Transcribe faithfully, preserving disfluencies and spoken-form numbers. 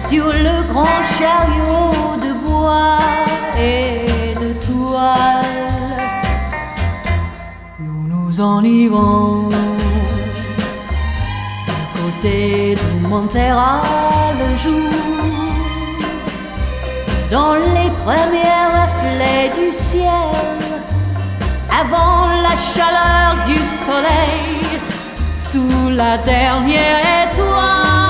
sur le grand chariot de bois et de toile. Nous nous en irons du côté d'où montera le jour, dans les premiers reflets du ciel, avant la chaleur du soleil, sous la dernière étoile.